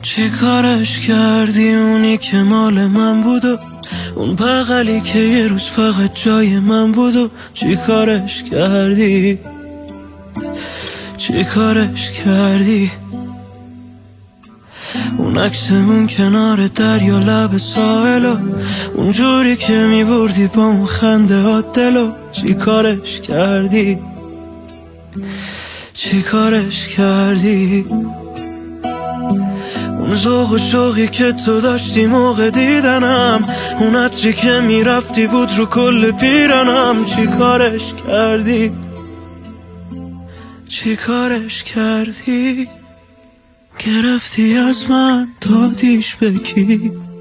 چی کارش کردی اونی که مال من بود و اون بغلی که یه روز فقط جای من بود و چی کارش کردی؟ چی کارش کردی؟ اون عکسمون کنار دریا لب ساحل و اونجوری که میبردی با اون خنده ها دلو چی کارش کردی؟ چی کارش کردی؟ اون ذوق و شوقی که تو داشتی موقع دیدنم، اون عطری که میرفتی بود رو کل پیرنم چی کارش کردی؟ چی کارش کردی؟ گرفتی از من دادیش به کی؟